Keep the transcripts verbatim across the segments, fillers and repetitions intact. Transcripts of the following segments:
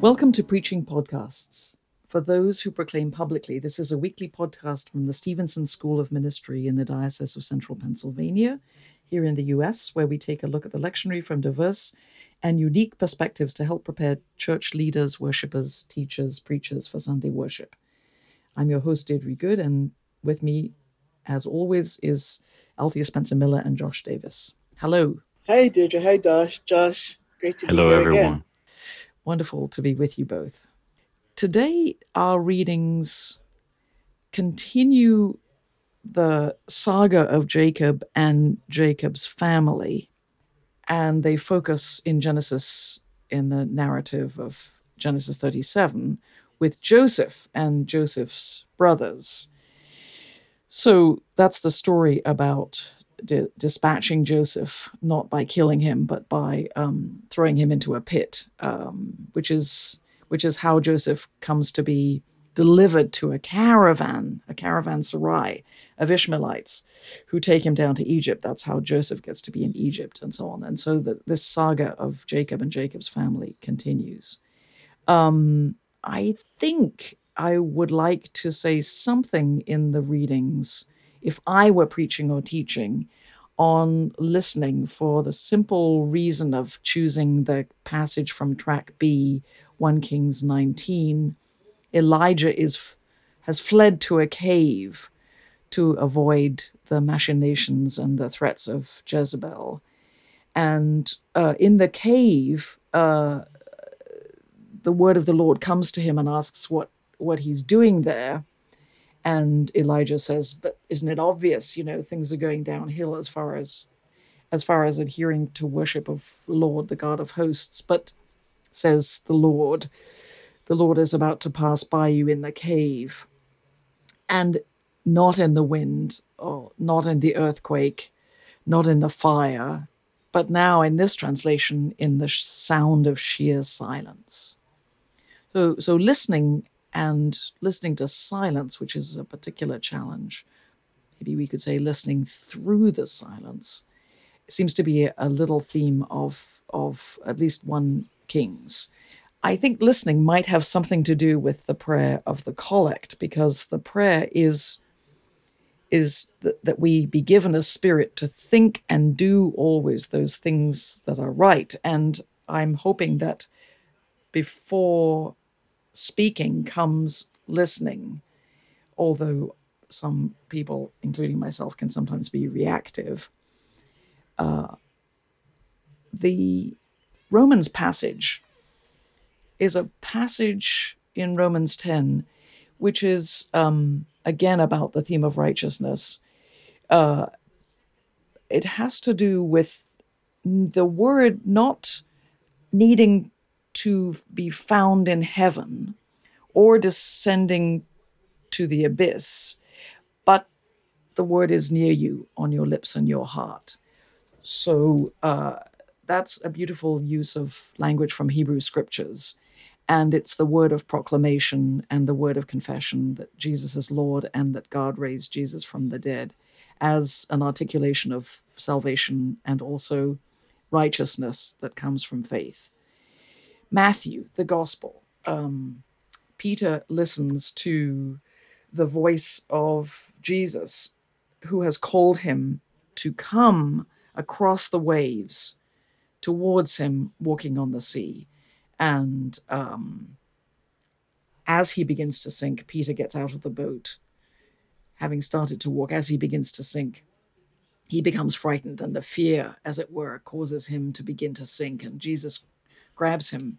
Welcome to Preaching Podcasts. For those who proclaim publicly, this is a weekly podcast from the Stevenson School of Ministry in the Diocese of Central Pennsylvania, here in the U S, where we take a look at the lectionary from diverse and unique perspectives to help prepare church leaders, worshippers, teachers, preachers for Sunday worship. I'm your host, Deirdre Good, and with me, as always, is Althea Spencer Miller and Josh Davis. Hello. Hey, Deirdre. Hey, Josh. Josh, great to Hello, be here everyone. again. Wonderful to be with you both. Today, our readings continue the saga of Jacob and Jacob's family, and they focus in Genesis, in the narrative of Genesis thirty-seven, with Joseph and Joseph's brothers. So that's the story about di- dispatching Joseph, not by killing him, but by um, throwing him into a pit, um, which is which is how Joseph comes to be delivered to a caravan, a caravanserai of Ishmaelites who take him down to Egypt. That's how Joseph gets to be in Egypt and so on. And so the, this saga of Jacob and Jacob's family continues. Um, I think I would like to say something in the readings, if I were preaching or teaching, on listening, for the simple reason of choosing the passage from track B, First Kings nineteen. Elijah is has fled to a cave to avoid the machinations and the threats of Jezebel. And uh, in the cave, uh, the word of the Lord comes to him and asks what, what he's doing there. And Elijah says, but isn't it obvious, you know, things are going downhill as far as as far as adhering to worship of Lord, the God of hosts. But, says the Lord, the Lord is about to pass by you in the cave, and not in the wind, or not in the earthquake, not in the fire, but now in this translation, in the sound of sheer silence. So, so listening and listening to silence, which is a particular challenge, maybe we could say listening through the silence, seems to be a little theme of, of at least First Kings. I think listening might have something to do with the prayer of the collect, because the prayer is, is that, that we be given a spirit to think and do always those things that are right. And I'm hoping that before speaking comes listening, although some people, including myself, can sometimes be reactive. Uh, the Romans passage is a passage in Romans ten, which is, um, again, about the theme of righteousness. Uh, it has to do with the word not needing to be found in heaven or descending to the abyss, but the word is near you, on your lips and your heart. So uh, that's a beautiful use of language from Hebrew scriptures. And it's the word of proclamation and the word of confession that Jesus is Lord and that God raised Jesus from the dead, as an articulation of salvation and also righteousness that comes from faith. Matthew, the gospel. Um, Peter listens to the voice of Jesus, who has called him to come across the waves towards him walking on the sea. And um, as he begins to sink, Peter gets out of the boat. Having started to walk, as he begins to sink, he becomes frightened, and the fear, as it were, causes him to begin to sink. And Jesus grabs him.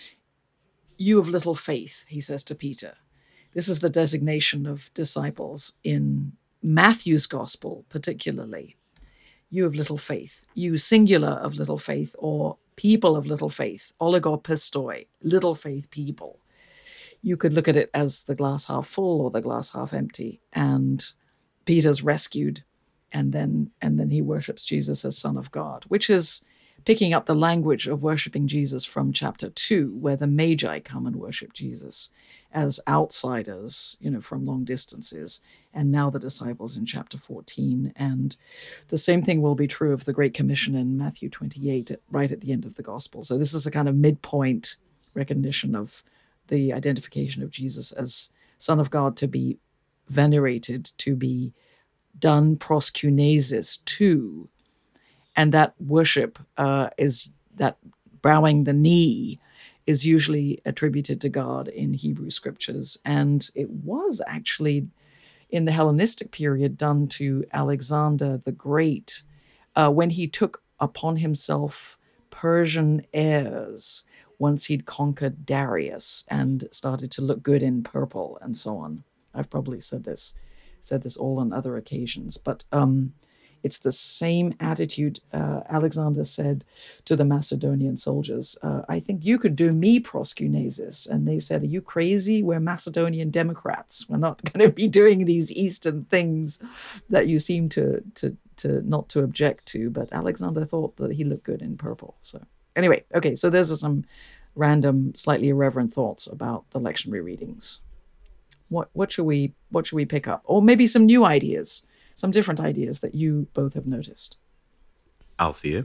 You of little faith, he says to Peter. This is the designation of disciples in Matthew's gospel, particularly. You of little faith, you singular of little faith, or people of little faith, oligopistoi, little faith people. You could look at it as the glass half full or the glass half empty. And Peter's rescued, and then and then he worships Jesus as Son of God, which is picking up the language of worshiping Jesus from chapter two, where the Magi come and worship Jesus as outsiders, you know, from long distances, and now the disciples in chapter fourteen. And the same thing will be true of the Great Commission in Matthew twenty-eight, right at the end of the gospel. So this is a kind of midpoint recognition of the identification of Jesus as Son of God, to be venerated, to be done proskunesis to. And that worship uh, is that bowing the knee is usually attributed to God in Hebrew scriptures. And it was actually in the Hellenistic period done to Alexander the Great uh, when he took upon himself Persian airs once he'd conquered Darius and started to look good in purple and so on. I've probably said this, said this all on other occasions, but um, it's the same attitude uh, Alexander said to the Macedonian soldiers. Uh, I think you could do me proskunesis. And they said, are you crazy? We're Macedonian Democrats. We're not going to be doing these Eastern things that you seem to, to, to not to object to. But Alexander thought that he looked good in purple. So anyway, okay, so those are some random, slightly irreverent thoughts about the lectionary readings. What what should we what should we pick up? Or maybe some new ideas, some different ideas that you both have noticed. Althea?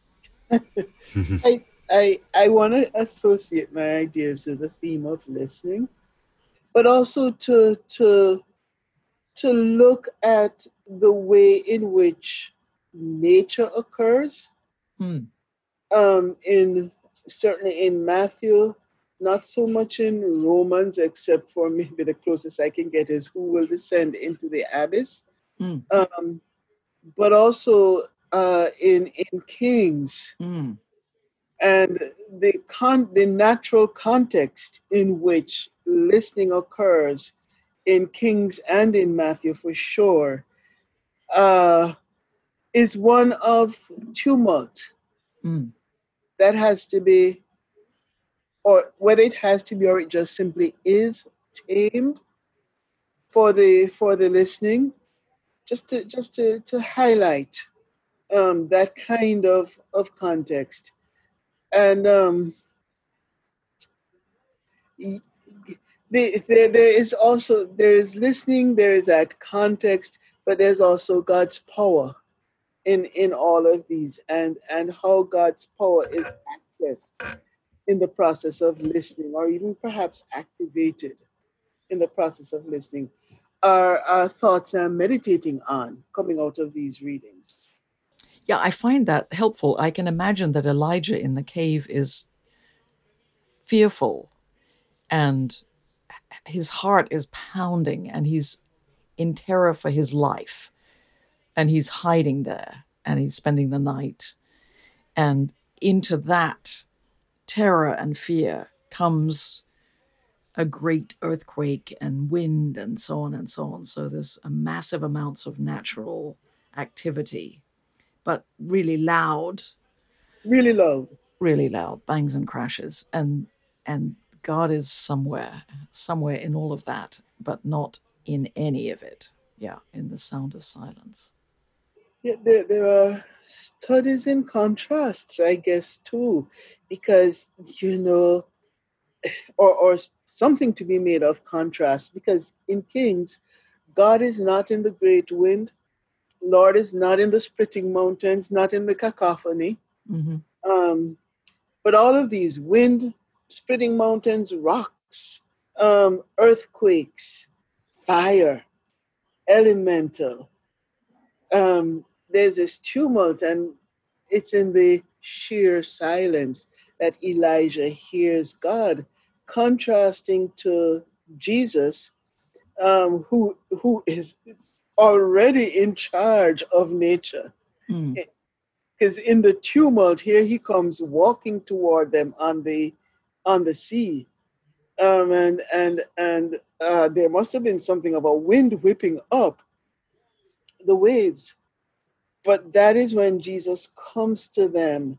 I I I want to associate my ideas with the theme of listening, but also to to to look at the way in which nature occurs. Mm. Um, in certainly in Matthew, not so much in Romans, except for maybe the closest I can get is who will descend into the abyss. Mm. Um, but also uh, in in Kings, Mm. and the con the natural context in which listening occurs in Kings and in Matthew for sure uh, is one of tumult. Mm. That has to be, or whether it has to be, or it just simply is tamed for the for the listening, just to just to to highlight um, that kind of of context, and um, the, the, there is also there is listening, there is that context, but there's also God's power in in all of these, and and how God's power is accessed in the process of listening, or even perhaps activated in the process of listening, are, are thoughts I'm meditating on coming out of these readings. Yeah, I find that helpful. I can imagine that Elijah in the cave is fearful and his heart is pounding and he's in terror for his life and he's hiding there and he's spending the night. And into that terror and fear comes a great earthquake and wind and so on and so on. So there's a massive amounts of natural activity, but really loud. Really loud. Really loud, bangs and crashes. And and God is somewhere, somewhere in all of that, but not in any of it. Yeah, in the sound of silence. Yeah, there, there are studies in contrasts, I guess, too, because, you know, or, or something to be made of contrast, because in Kings, God is not in the great wind, Lord is not in the splitting mountains, not in the cacophony. Mm-hmm. Um, but all of these wind, splitting mountains, rocks, um, earthquakes, fire, elemental, um, there's this tumult, and it's in the sheer silence that Elijah hears God, contrasting to Jesus, um, who who is already in charge of nature. Because mm. in the tumult, here he comes walking toward them on the on the sea, um, and and and uh, there must have been something of a wind whipping up the waves. But that is when Jesus comes to them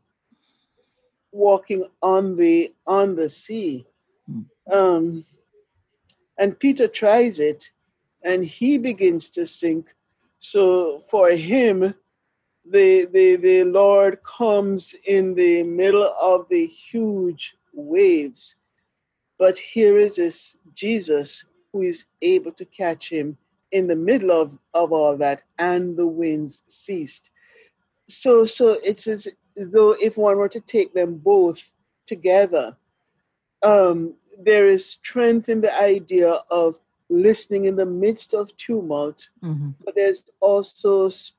walking on the on the sea. Mm. Um, and Peter tries it, and he begins to sink. So for him, the, the, the Lord comes in the middle of the huge waves. But here is this Jesus who is able to catch him in the middle of, of all that, and the winds ceased. So, so it's as though if one were to take them both together, um, there is strength in the idea of listening in the midst of tumult, Mm-hmm. but there's also s-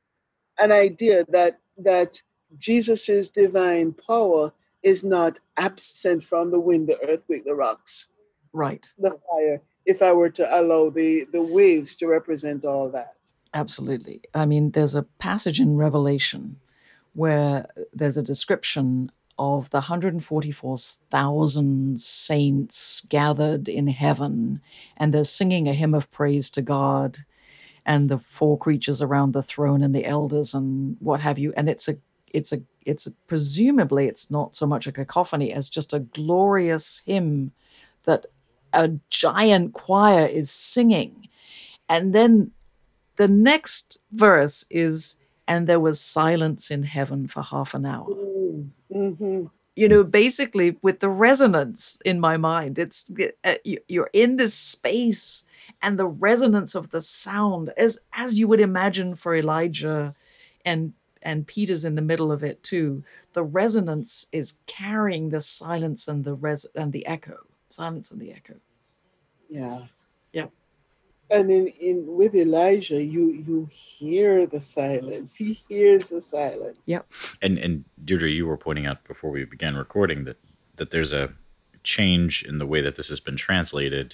an idea that that Jesus's divine power is not absent from the wind, the earthquake, the rocks, Right. the fire. If I were to allow the the waves to represent all that. Absolutely. I mean, there's a passage in Revelation where there's a description of the one hundred forty-four thousand saints gathered in heaven, and they're singing a hymn of praise to God, and the four creatures around the throne and the elders and what have you. And it's a, it's a, it's a, presumably it's not so much a cacophony as just a glorious hymn that a giant choir is singing. And then the next verse is, and there was silence in heaven for half an hour. Mm-hmm. You know, basically with the resonance in my mind, it's uh, you're in this space and the resonance of the sound, as as you would imagine for Elijah, and and Peter's in the middle of it too. The resonance is carrying the silence and the res and the echo, silence and the echo. Yeah. Yeah. And in, in with Elijah, you you hear the silence. He hears the silence. Yep. And and Deirdre, you were pointing out before we began recording that that there's a change in the way that this has been translated.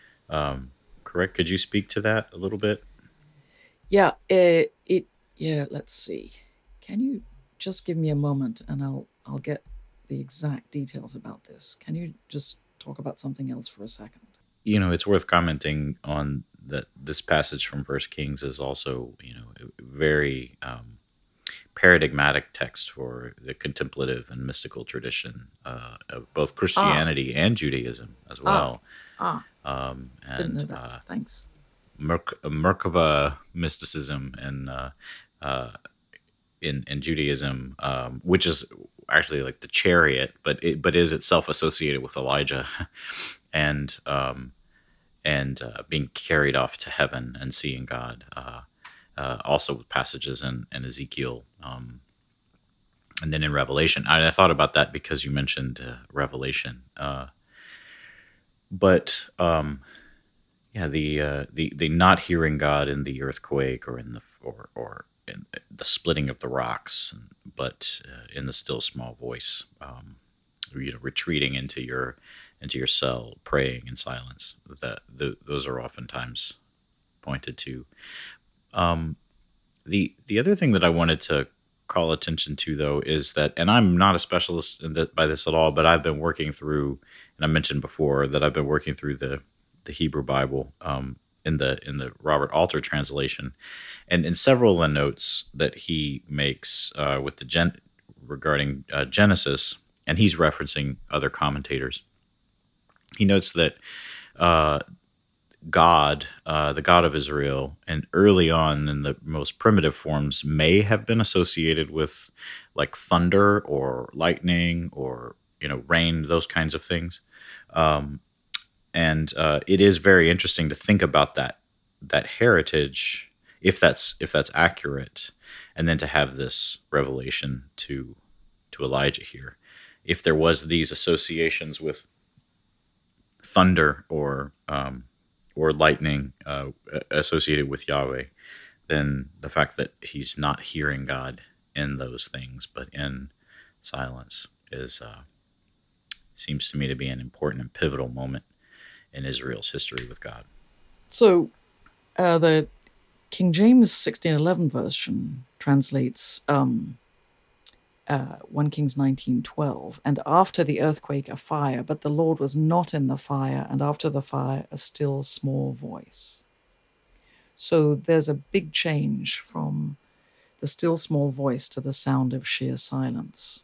Um, correct? Could you speak to that a little bit? Yeah. It, it. Yeah. Let's see. Can you just give me a moment, and I'll I'll get the exact details about this. Can you just talk about something else for a second? You know, it's worth commenting on that this passage from First Kings is also, you know, a very um, paradigmatic text for the contemplative and mystical tradition uh, of both Christianity ah. and Judaism as well. Ah, ah. Um, and didn't know that. Uh, Thanks. Merk- Merkava mysticism and uh, uh, in in Judaism, um, which is actually like the chariot, but it but is itself associated with Elijah, and um, and uh, being carried off to heaven and seeing God. Uh, uh, also with passages in, in Ezekiel, um, and then in Revelation. I, I thought about that because you mentioned uh, Revelation, uh, but um, yeah, the uh, the the not hearing God in the earthquake or in the or or in the splitting of the rocks, but uh, in the still small voice, um, you know, retreating into your into your cell, praying in silence. That the, those are oftentimes pointed to. Um, the the other thing that I wanted to call attention to, though, is that, and I'm not a specialist in that, by this at all, but I've been working through, and I mentioned before that I've been working through the the Hebrew Bible um, in the in the Robert Alter translation, and in several of the notes that he makes uh, with the gen regarding uh, Genesis, and he's referencing other commentators. He notes that uh, God, uh, the God of Israel, and early on in the most primitive forms may have been associated with like thunder or lightning or, you know, rain, those kinds of things. Um, and uh, it is very interesting to think about that that heritage, if that's if that's accurate, and then to have this revelation to to Elijah here, if there was these associations with thunder or um, or lightning uh, associated with Yahweh, then the fact that he's not hearing God in those things, but in silence, is uh, seems to me to be an important and pivotal moment in Israel's history with God. So, uh, the King James sixteen eleven version translates um, uh, First Kings nineteen twelve, and after the earthquake a fire, but the Lord was not in the fire, and after the fire a still small voice. So there's a big change from the still small voice to the sound of sheer silence.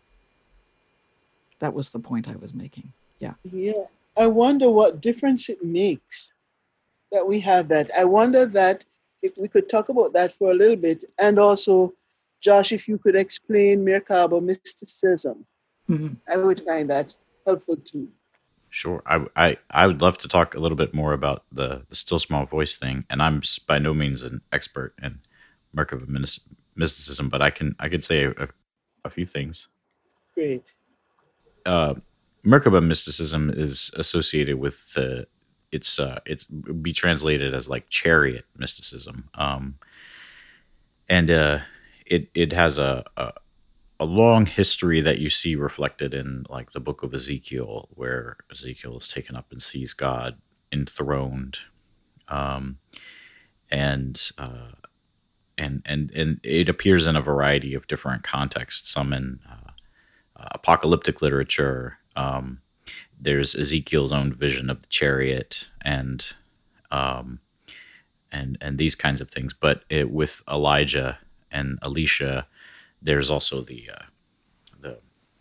That was the point I was making. Yeah. Yeah. I wonder what difference it makes that we have that. I wonder that if we could talk about that for a little bit, and also, Josh, if you could explain Merkaba mysticism, mm-hmm. I would find that helpful too. Sure. I, I, I would love to talk a little bit more about the, the still small voice thing, and I'm by no means an expert in Merkaba mysticism, but I can I could say a, a few things. Great. Uh, Merkaba mysticism is associated with the it's uh it's be translated as like chariot mysticism, um, and uh, it it has a, a a long history that you see reflected in like the book of Ezekiel, where Ezekiel is taken up and sees God enthroned, um, and uh, and and and it appears in a variety of different contexts. Some in uh, apocalyptic literature. Um, there's Ezekiel's own vision of the chariot, and um, and and these kinds of things. But it, with Elijah and Elisha, there's also the uh, the,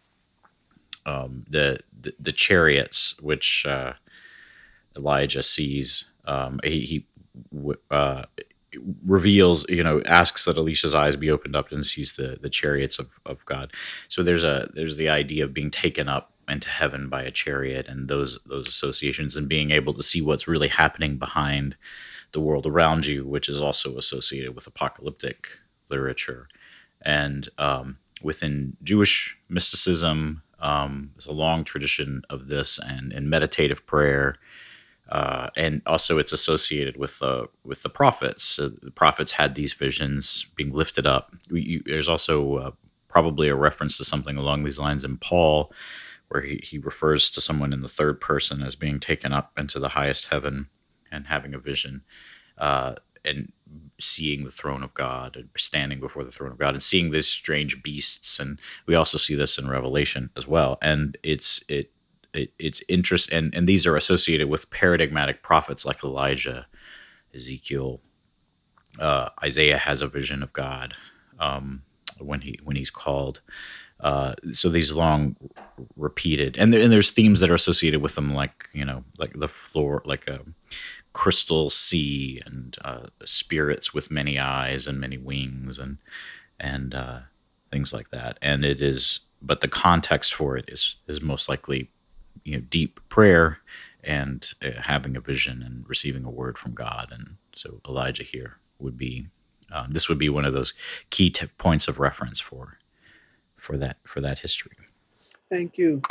um, the the the chariots, which uh, Elijah sees. Um, he he uh, reveals, you know, asks that Elisha's eyes be opened up and sees the the chariots of, of God. So there's a there's the idea of being taken up into heaven by a chariot, and those those associations, and being able to see what's really happening behind the world around you, which is also associated with apocalyptic literature. And um, within Jewish mysticism, um, there's a long tradition of this, and in meditative prayer. Uh, and also, it's associated with uh, with the prophets. So the prophets had these visions being lifted up. We, you, there's also uh, probably a reference to something along these lines in Paul, where he, he refers to someone in the third person as being taken up into the highest heaven and having a vision, uh, and seeing the throne of God, and standing before the throne of God, and seeing these strange beasts. And we also see this in Revelation as well. And it's it. It, it's interest, and, and these are associated with paradigmatic prophets like Elijah, Ezekiel. uh, Isaiah has a vision of God um, when he when he's called. Uh, so these long repeated, and, there, and there's themes that are associated with them, like, you know, like the floor, like a crystal sea, and uh, spirits with many eyes and many wings, and and uh, things like that. And it is, but the context for it is is most likely, you know, deep prayer, and uh, having a vision and receiving a word from God. And so Elijah here would be, um, this would be one of those key t- points of reference for for that for that history. Thank you.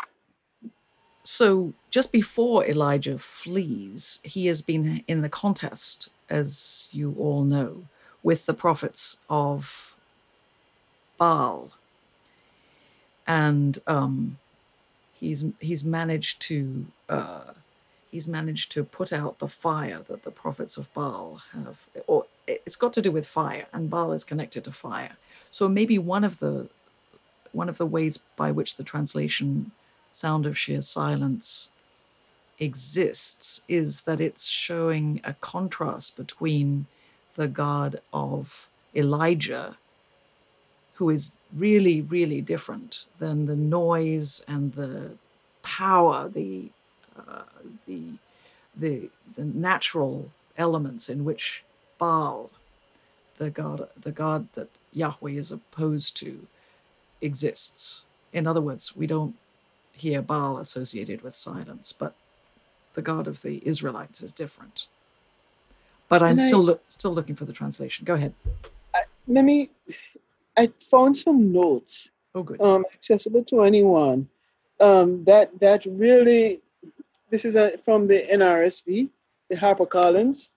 So just before Elijah flees, he has been in the contest, as you all know, with the prophets of Baal, and um, he's he's managed to uh, he's managed to put out the fire that the prophets of Baal have, or it's got to do with fire, and Baal is connected to fire. So maybe one of the one of the ways by which the translation "Sound of Sheer Silence" exists is that it's showing a contrast between the God of Elijah, who is really, really different than the noise and the power, the uh, the the the natural elements in which Baal, the god, the god that Yahweh is opposed to, exists. In other words, we don't hear Baal associated with silence, but the God of the Israelites is different. But I'm And I- still loo- still looking for the translation. Go ahead. I, let me. I found some notes Oh, good. um, accessible to anyone. Um, that that really, this is a, from the N R S V, the HarperCollins.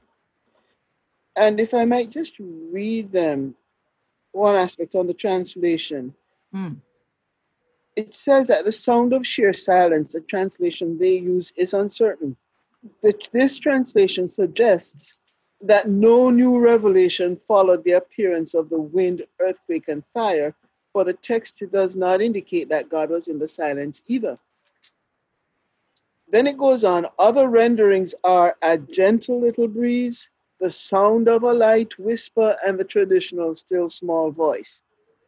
And if I might just read them, one aspect on the translation. Mm. It says that the sound of sheer silence, the translation they use, is uncertain. The, this translation suggests that no new revelation followed the appearance of the wind, earthquake, and fire, for the text does not indicate that God was in the silence either. Then it goes on, other renderings are a gentle little breeze, the sound of a light whisper, and the traditional still small voice.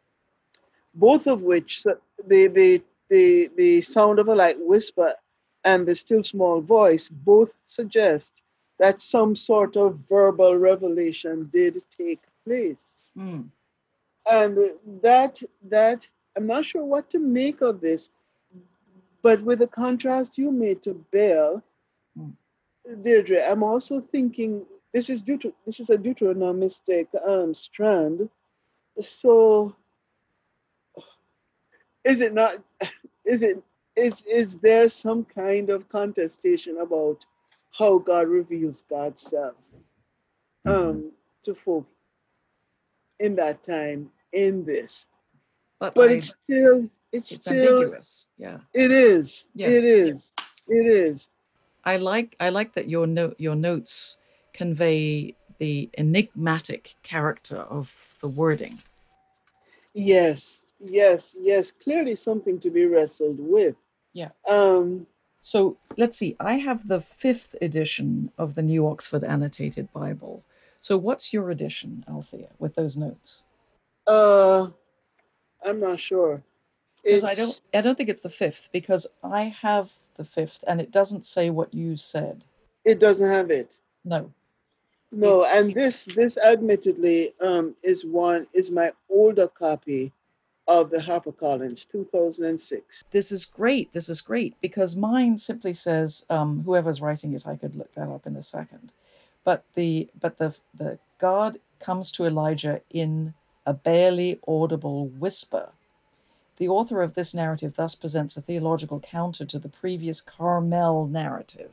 Both of which, the, the, the, the sound of a light whisper and the still small voice, both suggest that some sort of verbal revelation did take place. Mm. And that, that, I'm not sure what to make of this, but with the contrast you made to Baal, Mm. Deirdre, I'm also thinking, this is, Deuter- this is a Deuteronomistic um, strand, so is it not, is it, is is there some kind of contestation about how God reveals God's self Mhm. um, to folk in that time in this? But But I, it's still, it's it's still, ambiguous. Yeah. it is, Yeah. it is, it is. I like I like that your note your notes convey the enigmatic character of the wording. Yes, yes, yes. Clearly something to be wrestled with. Yeah. Um, So let's see. I have the fifth edition of the New Oxford Annotated Bible. So what's your edition, Althea, with those notes? uh, I'm not sure. Because I don't It's I don't think it's the fifth, because I have the fifth and it doesn't say what you said. it doesn't have it. No. No, It's and this this admittedly um is one is my older copy of the HarperCollins two thousand six. this is great. This is great because mine simply says, um, whoever's writing it, I could look that up in a second. But the but the the God comes to Elijah in a barely audible whisper. The author of this narrative thus presents a theological counter to the previous Carmel narrative.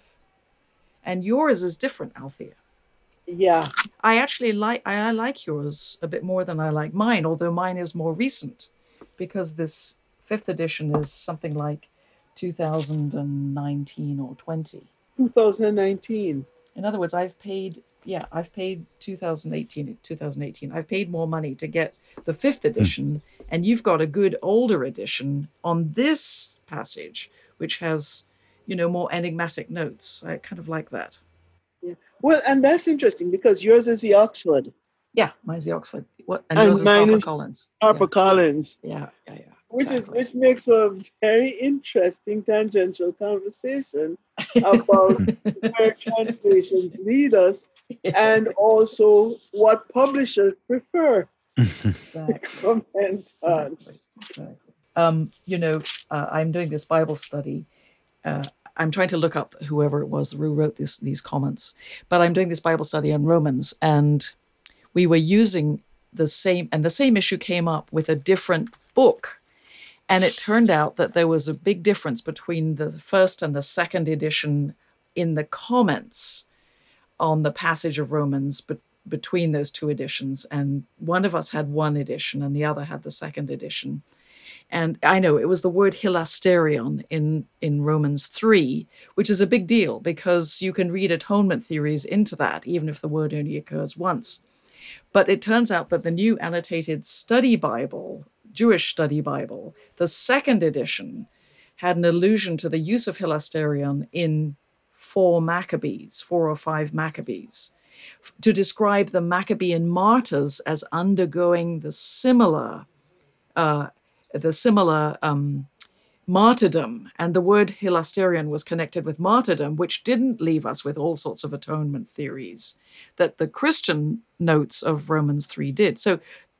And yours is different, Althea. Yeah, I actually like I, I like yours a bit more than I like mine, although mine is more recent, because this fifth edition is something like two thousand nineteen or twenty. two thousand nineteen. In other words, I've paid yeah, I've paid two thousand eighteen, two thousand eighteen. I've paid more money to get the fifth edition, and you've got a good older edition on this passage, which has, you know, more enigmatic notes. I kind of like that. Yeah. Well, and that's interesting because yours is the Oxford Yeah, mine's the Oxford. What and and yours is mine is HarperCollins. HarperCollins, Yeah, yeah, yeah. yeah. which is Exactly. which makes for a very interesting tangential conversation about where translations lead us and also what publishers prefer. Exactly. Comment on. Exactly. Exactly. Um, you know, uh, I'm doing this Bible study. Uh, I'm trying to look up whoever it was who wrote this, these comments, but I'm doing this Bible study on Romans, and we were using the same, and the same issue came up with a different book. And it turned out that there was a big difference between the first and the second edition in the comments on the passage of Romans, but between those two editions. And one of us had one edition and the other had the second edition. And I know it was the word hilasterion in, in Romans three, which is a big deal because you can read atonement theories into that, even if the word only occurs once. But it turns out that the new annotated study Bible, Jewish study Bible, the second edition, had an allusion to the use of hilasterion in four Maccabees, four or five Maccabees, to describe the Maccabean martyrs as undergoing the similar, uh, the similar um, martyrdom. And the word hilasterion was connected with martyrdom, which didn't leave us with all sorts of atonement theories that the Christian notes of Romans three did. So,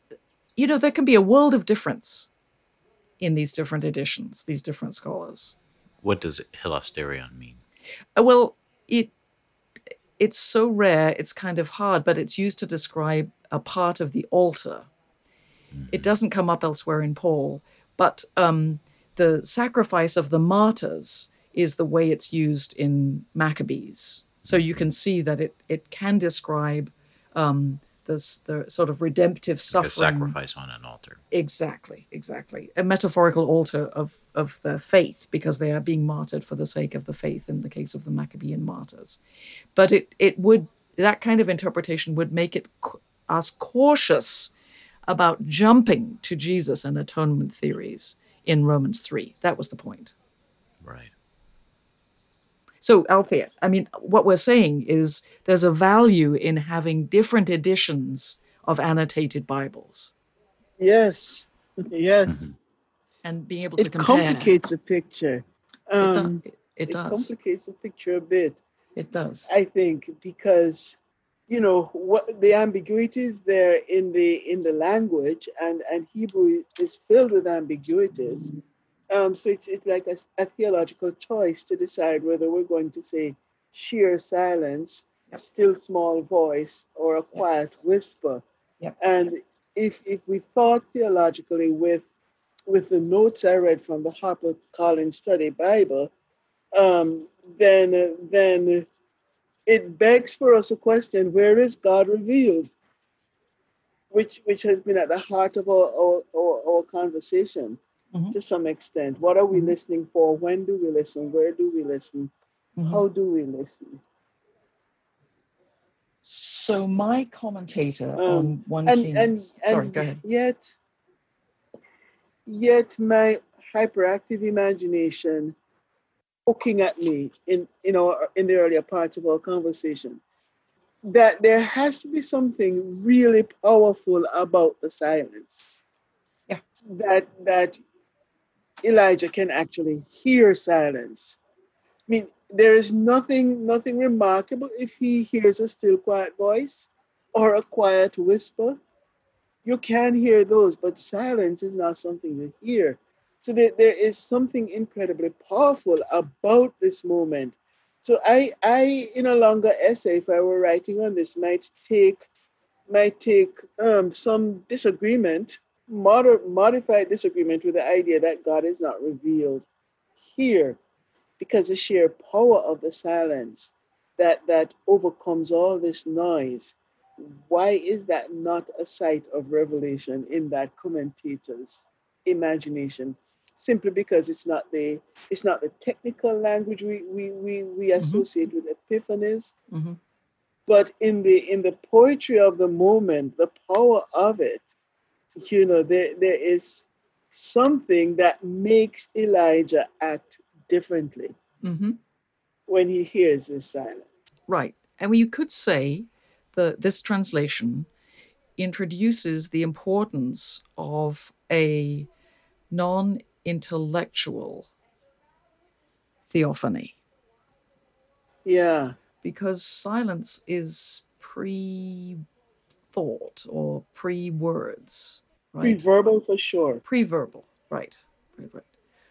you know, there can be a world of difference in these different editions, these different scholars. What does hilasterion mean? Uh, Well, it it's so rare, it's kind of hard, but it's used to describe a part of the altar. It doesn't come up elsewhere in Paul, but um, the sacrifice of the martyrs is the way it's used in Maccabees. So you can see that it it can describe um, this the sort of redemptive Like a suffering. sacrifice on an altar. Exactly, exactly. A metaphorical altar of, of their faith, because they are being martyred for the sake of the faith in the case of the Maccabean martyrs. But it, it would, that kind of interpretation would make it c- us cautious about jumping to Jesus and atonement theories in Romans three. That was the point. Right. So, Althea, I mean, what we're saying is there's a value in having different editions of annotated Bibles Yes, yes. Mhm. and being able to It compare. complicates the picture. It, do- Um, it, it it does. complicates the picture a bit, It does. I think, because you know what the ambiguities there in the in the language, and and Hebrew is filled with ambiguities. Um, so it's it's like a, a theological choice to decide whether we're going to say sheer silence, Yep. still small voice, or a Yep. quiet whisper. Yep. And if if we thought theologically with with the notes I read from the HarperCollins Study Bible, um, then uh, then it begs for us a question: where is God revealed? Which which has been at the heart of our our, our, our conversation mm-hmm. to some extent. What are we mm-hmm. listening for? When do we listen? Where do we listen? Mm-hmm. How do we listen? So my commentator um, on one and, Kings. And, and sorry, go ahead. Yet, yet my hyperactive imagination poking at me in in our in the earlier parts of our conversation, that there has to be something really powerful about the silence. Yeah. That that Elijah can actually hear silence. I mean, there is nothing nothing remarkable if he hears a still quiet voice or a quiet whisper. You can hear those, but silence is not something you hear. So there, there is something incredibly powerful about this moment. So I, I, in a longer essay, if I were writing on this, might take, might take um, some disagreement, moder- modified disagreement with the idea that God is not revealed here, because the sheer power of the silence that that overcomes all this noise. Why is that not a site of revelation in that commentator's imagination? Simply because it's not the it's not the technical language we we we, we associate mm-hmm. with epiphanies, mm-hmm. but in the in the poetry of the moment, the power of it, you know, there there is something that makes Elijah act differently mm-hmm. when he hears this silence. Right, and you could say that this translation introduces the importance of a non-intellectual theophany. Yeah. Because silence is pre-thought or pre-words. Right? Pre-verbal for sure. Pre-verbal, right. Right, right.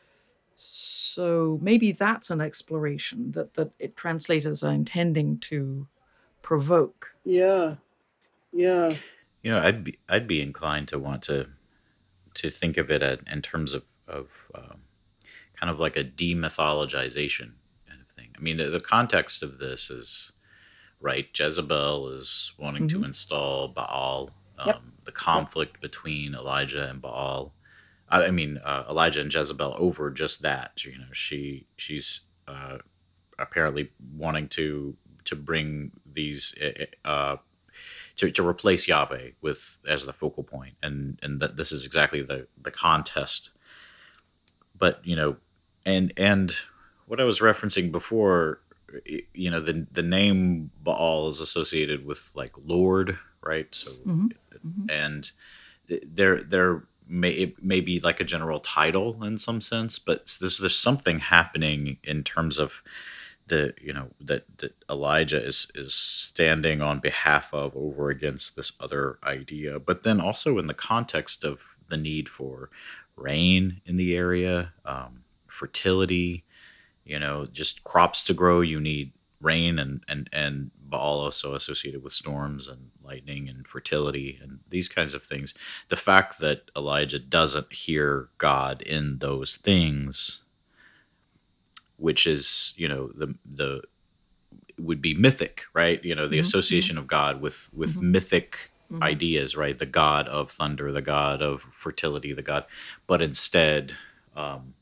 So maybe that's an exploration that, that it translators are intending to provoke. Yeah. Yeah. You know, I'd be I'd be inclined to want to to think of it at, in terms of of um, kind of like a demythologization kind of thing. I mean, the, the context of this is right. Jezebel is wanting mm-hmm. to install Baal. Um, yep. The conflict yep. between Elijah and Baal. I, I mean, uh, Elijah and Jezebel over just that. You know, she she's uh, apparently wanting to to bring these. Uh, To, to replace Yahweh with as the focal point, and and that this is exactly the, the contest. But you know, and and what I was referencing before, you know, the the name Baal is associated with like Lord, right? So, mm-hmm. and there there may it may be like a general title in some sense, but there's there's something happening in terms of the you know that, that Elijah is is standing on behalf of over against this other idea, but then also in the context of the need for rain in the area, um, fertility, you know, just crops to grow. You need rain, and and and Baal also associated with storms and lightning and fertility and these kinds of things. The fact that Elijah doesn't hear God in those things, which is, you know, the the would be mythic, right? You know, the mm-hmm. association of God with with mm-hmm. mythic mm-hmm. ideas, right? The god of thunder, the god of fertility, the god, but instead um,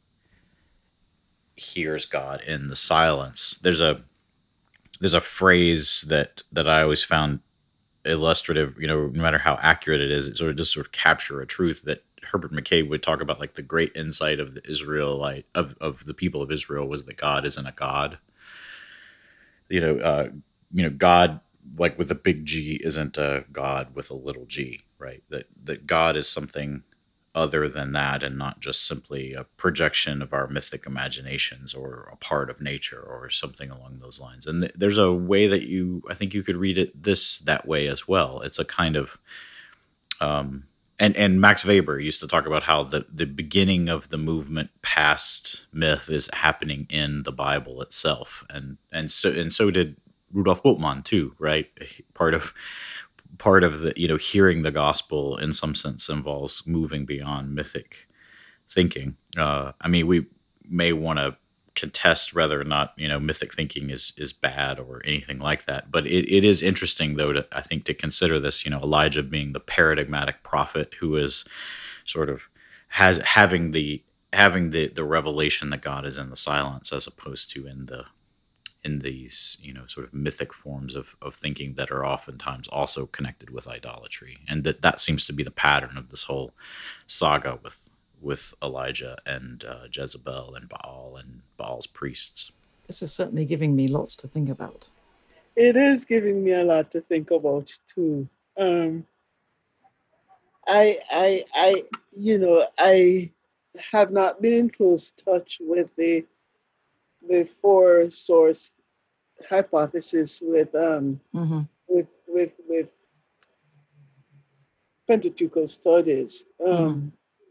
hears God in the silence. There's a there's a phrase that that I always found illustrative. You know, no matter how accurate it is, it sort of just sort of capture a truth that Herbert McCabe would talk about, like the great insight of the Israelite of, of the people of Israel was that God isn't a God. You know, uh, you know, God, like with a big G, isn't a God with a little g, right? That that God is something other than that, and not just simply a projection of our mythic imaginations or a part of nature or something along those lines. And th- there's a way that you, I think you could read it this that way as well. It's a kind of um, And and Max Weber used to talk about how the, the beginning of the movement past myth is happening in the Bible itself, and and so and so did Rudolf Bultmann too, right? Part of part of the you know hearing the gospel in some sense involves moving beyond mythic thinking. Uh, I mean, we may want to contest whether or not you know mythic thinking is is bad or anything like that, but it, it is interesting though to I think to consider this. You know, Elijah being the paradigmatic prophet who is sort of has having the having the the revelation that God is in the silence as opposed to in the in these you know sort of mythic forms of, of thinking that are oftentimes also connected with idolatry, and that that seems to be the pattern of this whole saga with with Elijah and uh, Jezebel and Baal and Baal's priests. This is certainly giving me lots to think about. It is giving me a lot to think about too. Um, I, I, I, you know, I have not been in close touch with the the four source hypothesis with um Mm-hmm. with with with Pentateuchal studies. Um, Mm-hmm.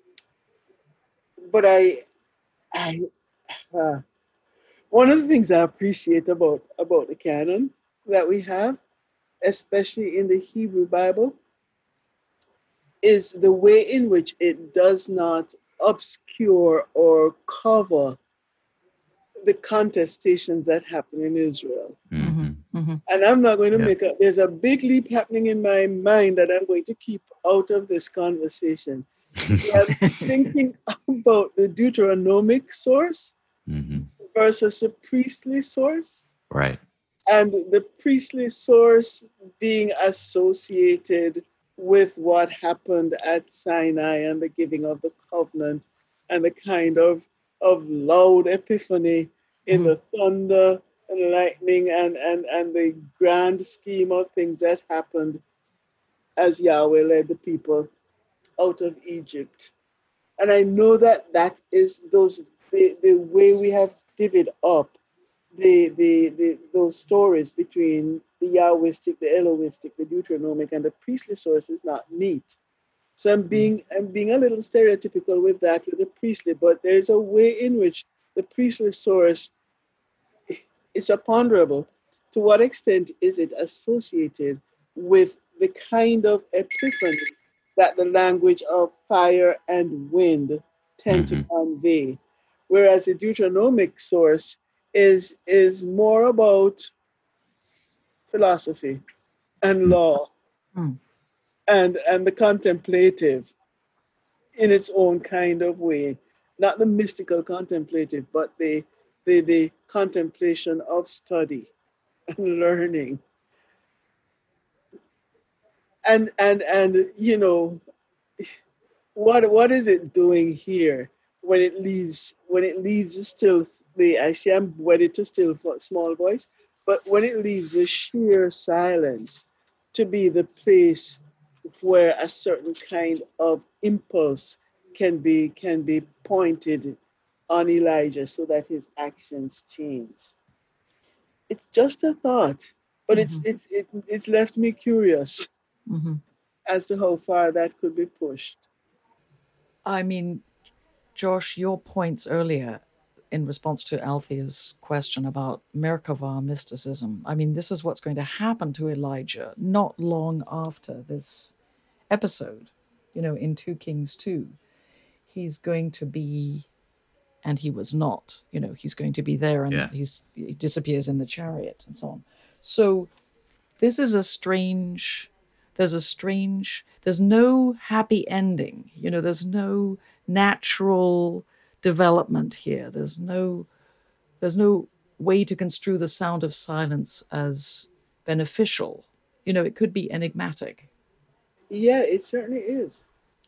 But I, I, uh, one of the things I appreciate about about the canon that we have, especially in the Hebrew Bible, is the way in which it does not obscure or cover the contestations that happen in Israel. Mm-hmm. Mm-hmm. And I'm not going to Yeah. make a, there's a big leap happening in my mind that I'm going to keep out of this conversation. I'm thinking about the Deuteronomic source Mm-hmm. versus a priestly source, Right. and the priestly source being associated with what happened at Sinai and the giving of the covenant and the kind of, of loud epiphany in Mhm. the thunder and lightning and, and, and the grand scheme of things that happened as Yahweh led the people out of Egypt. And I know that that is those the, the way we have divvied up the, the, the those stories between the Yahwistic, the Elohistic, the Deuteronomic, and the priestly source is not neat. So I'm being I'm being a little stereotypical with that with the priestly, but there is a way in which the priestly source is ponderable. To what extent is it associated with the kind of epiphany that the language of fire and wind tend to convey? Whereas the Deuteronomic source is, is more about philosophy and law Mm. and, and the contemplative in its own kind of way. Not the mystical contemplative, but the, the, the contemplation of study and learning. And and and you know, what what is it doing here when it leaves when it leaves a still the I see I'm wedded to still small voice, but when it leaves a sheer silence to be the place where a certain kind of impulse can be can be pointed on Elijah so that his actions change. It's just a thought, but it's Mhm. it's it, it's left me curious Mm-hmm. as to how far that could be pushed. I mean, Josh, your points earlier in response to Althea's question about Merkava mysticism. I mean, this is what's going to happen to Elijah not long after this episode. You know, in two Kings two, he's going to be, and he was not, you know, he's going to be there and Yeah. he's, he disappears in the chariot and so on. So this is a strange, there's a strange, there's no happy ending. You know, there's no natural development here. There's no, there's no way to construe the sound of silence as beneficial. You know, it could be enigmatic. Yeah, it certainly is.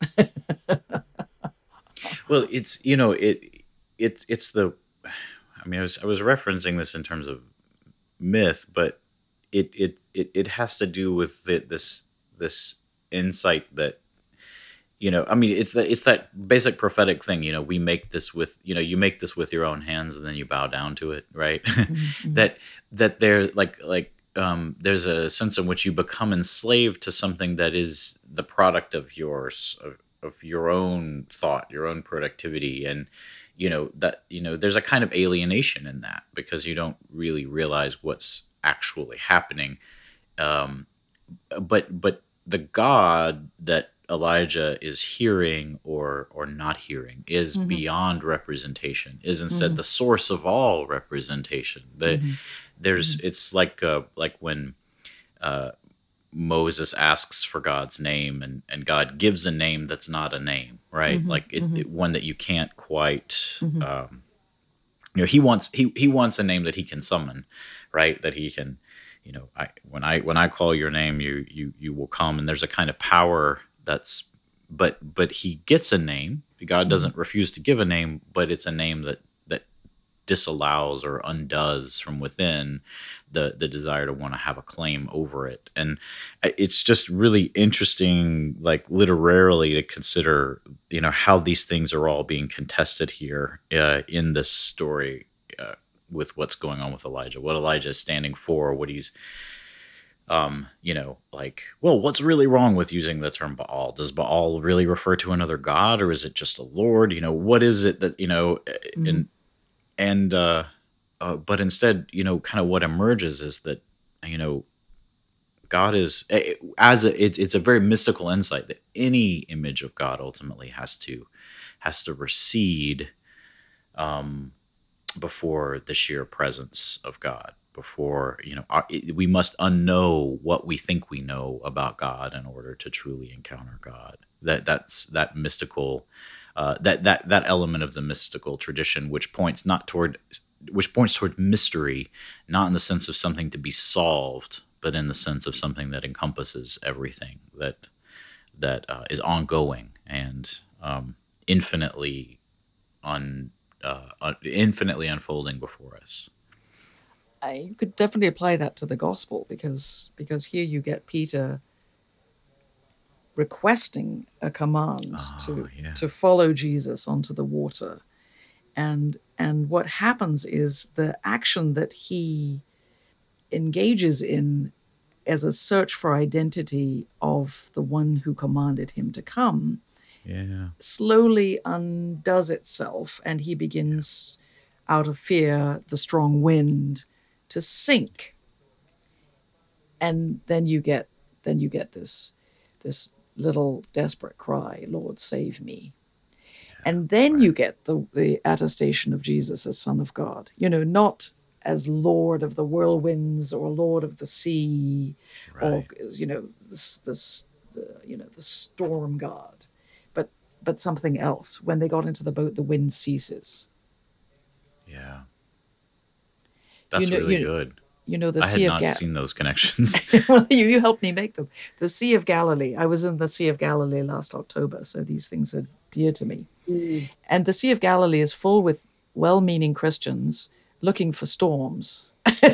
Well, it's you know it it's it's the I mean I was I was referencing this in terms of myth, but it it it, it has to do with the, this this insight that you know I mean it's that it's that basic prophetic thing. You know, we make this with you know you make this with your own hands and then you bow down to it, right? Mm-hmm. that that there like like um, there's a sense in which you become enslaved to something that is the product of yours of, of your own thought, your own productivity, and you know that you know there's a kind of alienation in that because you don't really realize what's actually happening. Um, but but the God that Elijah is hearing or or not hearing is Mm-hmm. beyond representation, is instead Mm-hmm. the source of all representation. That Mm-hmm. there's it's like uh, like when uh, Moses asks for God's name, and, and God gives a name that's not a name, right? Mm-hmm. Like it, Mm-hmm. it- one that you can't quite. Mm-hmm. Um, you know, he wants he he wants a name that he can summon, right? That he can, you know, I when I when I call your name, you you you will come, and there's a kind of power that's. But but he gets a name. God doesn't refuse to give a name, but it's a name that that disallows or undoes from within the the desire to want to have a claim over it. And it's just really interesting, like literarily, to consider, you know, how these things are all being contested here uh, in this story uh, with what's going on with Elijah, what Elijah is standing for, what he's um, you know, like, well, what's really wrong with using the term Baal? Does Baal really refer to another god, or is it just a lord? You know, what is it that, you know, Mm-hmm. and and uh, uh but instead, you know, kind of what emerges is that, you know, God is eh, as a it, it's a very mystical insight that any image of God ultimately has to has to recede um before the sheer presence of God. Before, you know, our, it, we must unknow what we think we know about God in order to truly encounter God. That that's that mystical, uh, that that that element of the mystical tradition, which points not toward, which points toward mystery, not in the sense of something to be solved, but in the sense of something that encompasses everything, that that uh, is ongoing and um, infinitely un, uh, un, infinitely unfolding before us. I, you could definitely apply that to the gospel, because because here you get Peter requesting a command Oh, to yeah. to follow Jesus onto the water, and and what happens is the action that he engages in as a search for identity of the one who commanded him to come Yeah. slowly undoes itself, and he begins, out of fear, the strong wind, to sink. And then you get then you get this this little desperate cry, Lord, save me. And then right. you get the, the attestation of Jesus as Son of God, you know, not as Lord of the whirlwinds or Lord of the sea, or Right. as, you know, this this the, you know, the storm god, but but something else. When they got into the boat, the wind ceases. Yeah. You That's know, really you good. you know the I had Sea of not Ga- seen those connections. well, you, you helped me make them. The Sea of Galilee. I was in the Sea of Galilee last October, so these things are dear to me. Mm. And the Sea of Galilee is full with well-meaning Christians looking for storms.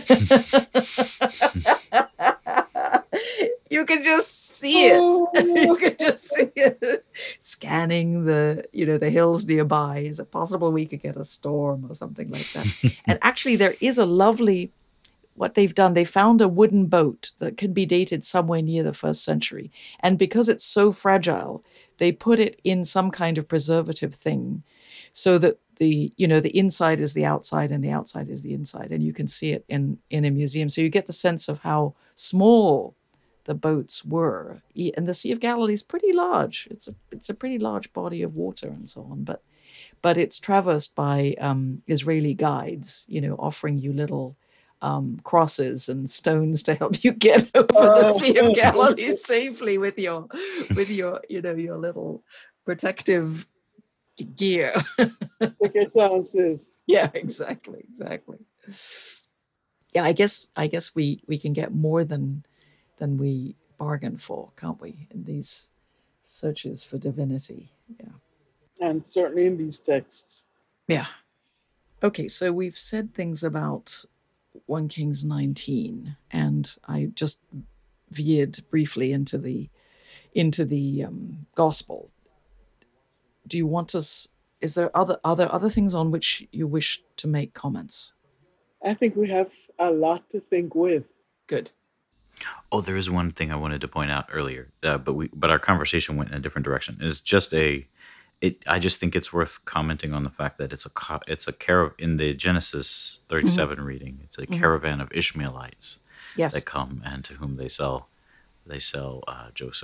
You can just see it. You can just see it. Scanning the, you know, the hills nearby. Is it possible we could get a storm or something like that? And actually, there is a lovely, what they've done, they found a wooden boat that can be dated somewhere near the first century. And because it's so fragile, they put it in some kind of preservative thing so that the, you know, the inside is the outside and the outside is the inside. And you can see it in, in a museum. So you get the sense of how small the boats were. And the Sea of Galilee is pretty large. It's a, it's a pretty large body of water and so on. But, but it's traversed by um, Israeli guides, you know, offering you little um, crosses and stones to help you get over the Sea of Galilee safely with your, with your, you know, your little protective gear. Take your chances. Yeah, exactly, exactly. Yeah, I guess I guess we we can get more than than we bargain for, can't we? In these searches for divinity. Yeah. And certainly in these texts. Yeah. Okay, so we've said things about First Kings nineteen, and I just veered briefly into the into the um, gospel. Do you want us? Is there other other other things on which you wish to make comments? I think we have a lot to think with. Good. Oh, there is one thing I wanted to point out earlier, uh, but we but our conversation went in a different direction. It's just a, it. I just think it's worth commenting on the fact that it's a ca- it's a carav in the Genesis thirty-seven mm-hmm. reading. It's a mm-hmm. caravan of Ishmaelites yes. that come and to whom they sell they sell uh, Joseph.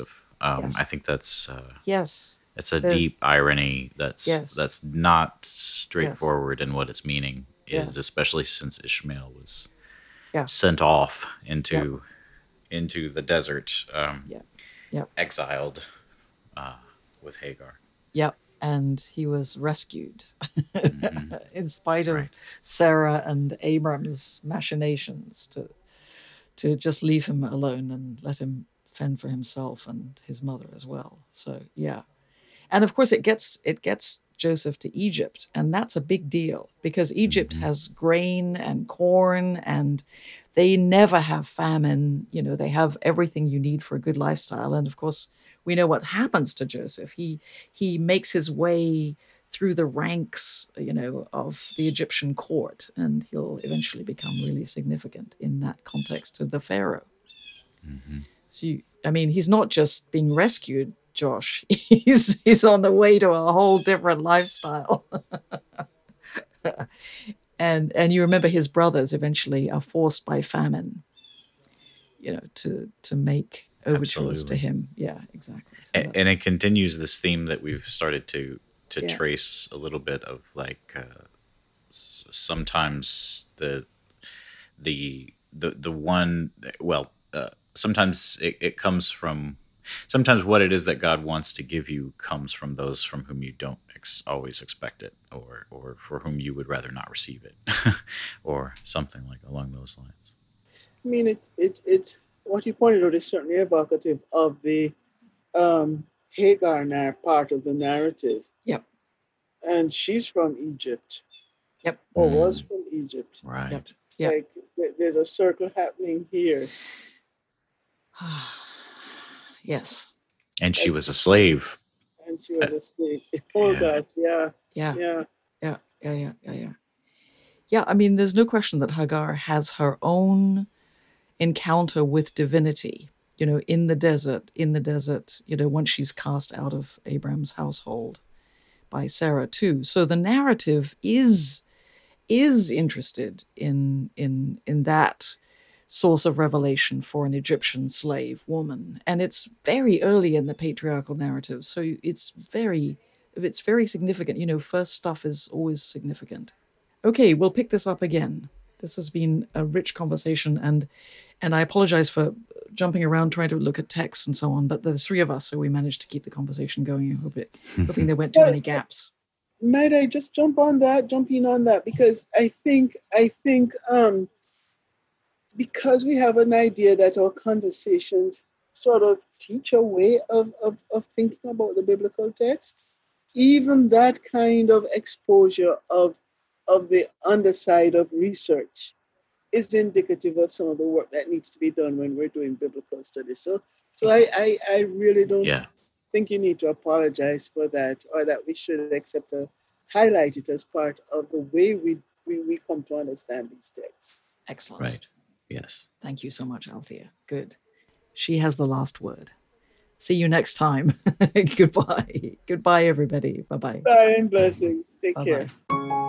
Um, Yes. I think that's uh, Yes. it's a There's- deep irony that's Yes. that's not straightforward in what its meaning is, Yes. especially since Ishmael was Yeah. sent off into into the desert, um, Yeah. Yeah. exiled uh, with Hagar. Yep. And he was rescued Mhm. in spite of Right. Sarah and Abram's machinations to to just leave him alone and let him fend for himself and his mother as well. So yeah. And of course it gets it gets Joseph to Egypt, and that's a big deal because Egypt Mhm. has grain and corn, and they never have famine. You know, they have everything you need for a good lifestyle. And of course, we know what happens to Joseph. He he makes his way through the ranks, you know, of the Egyptian court, and he'll eventually become really significant in that context to the Pharaoh. Mhm. So, you, I mean, he's not just being rescued, Josh. He's he's on the way to a whole different lifestyle. and and you remember his brothers eventually are forced by famine, you know, to to make overtures Absolutely. to him. Yeah, exactly. So A- and that's- it continues this theme that we've started to to Yeah. trace a little bit of, like, uh, s- sometimes the the the the one well uh, sometimes it, it comes from sometimes what it is that God wants to give you comes from those from whom you don't ex- always expect it, or or for whom you would rather not receive it, or something like along those lines. I mean, it's it, it's what you pointed out is certainly evocative of the um, Hagar nar- part of the narrative, Yep. and she's from Egypt, Yep. or Mm. was from Egypt. Right. Yep. It's Yeah. like th- there's a circle happening here. Yes. And she was a slave. And she was a slave. Oh Yeah. God, yeah, Yeah. yeah. Yeah. Yeah. Yeah. Yeah. Yeah. Yeah. I mean, there's no question that Hagar has her own encounter with divinity, you know, in the desert, in the desert, you know, once she's cast out of Abraham's household by Sarah too. So the narrative is is interested in in in that source of revelation for an Egyptian slave woman. And it's very early in the patriarchal narrative. So it's very it's very significant. You know, first stuff is always significant. Okay, we'll pick this up again. This has been a rich conversation, and and I apologize for jumping around trying to look at texts and so on, but there's three of us, so we managed to keep the conversation going. I hope it, hoping there weren't too many gaps. Might I just jump on that, jump in on that, because I think I think um, because we have an idea that our conversations sort of teach a way of, of, of thinking about the biblical text, even that kind of exposure of of the underside of research is indicative of some of the work that needs to be done when we're doing biblical studies. So so I, I, I really don't Yeah. think you need to apologize for that, or that we should accept to highlight it as part of the way we, we, we come to understand these texts. Excellent. Right. Yes. Thank you so much, Althea. Good. She has the last word. See you next time. Goodbye. Goodbye, everybody. Bye-bye. Bye and blessings. Take Bye-bye. care.